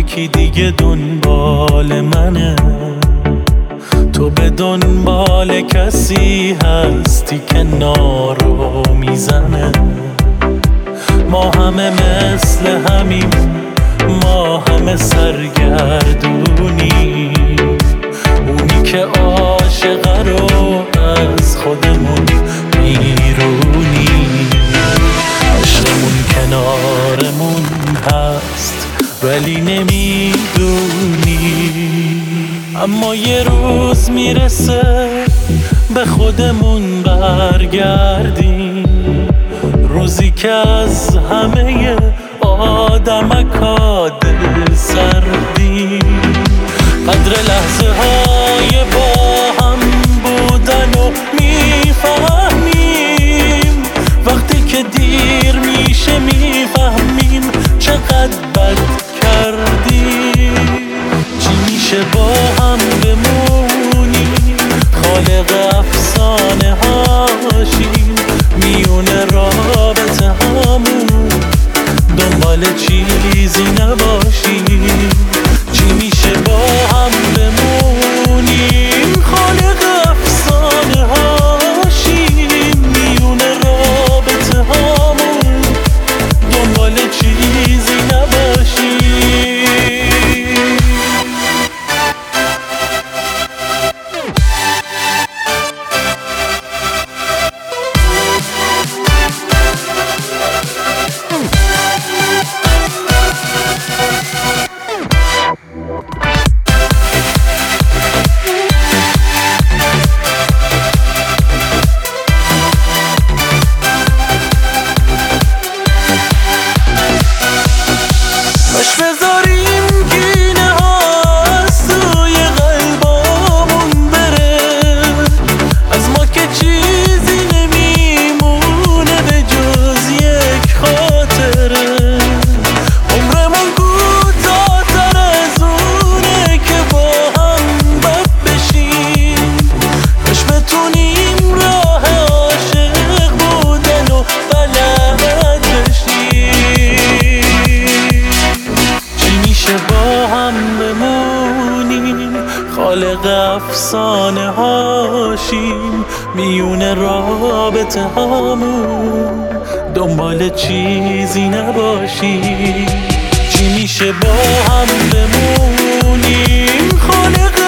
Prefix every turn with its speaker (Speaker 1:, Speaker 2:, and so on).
Speaker 1: یکی دیگه دنبال منه، تو به دنبال کسی هستی که نارو میزنه. ما همه مثل همیم، ما همه سرگردونی، اونی که عاشقه رو از خودمون بیرونی. عشقمون کنارمون هست ولی نمیدونی، اما یه روز میرسه به خودمون برگردیم، روزی که از همه آدمکا دل سردیم. قدر لحظه های با هم بودن و میفهمیم، وقتی که دیر میشه میفهمیم چقدر بد کردیم. چی میشه با هم بمونیم، خالق افسانه هاشیم، میونه رابطه همون دنبال چیزی نباشیم. چی میشه با هم بمونیم، خالق افسانه هاشیم، میونه رابطه همون دنبال چیزی نباشیم. باش بذاریم کینه ها از توی قلبامون بره، از ما که چیزی نمیمونه به جز یک خاطره. عمرمون کوتاه‌تر از اونه که با هم بد بشیم، کاش بتونیم راه عاشق بودن و بلد بشیم. چی میشه با هم بمونیم، خالق افسانه هاشیم، میونه رابطه همون دنبال چیزی نباشیم. چی میشه با هم بمونیم، خالق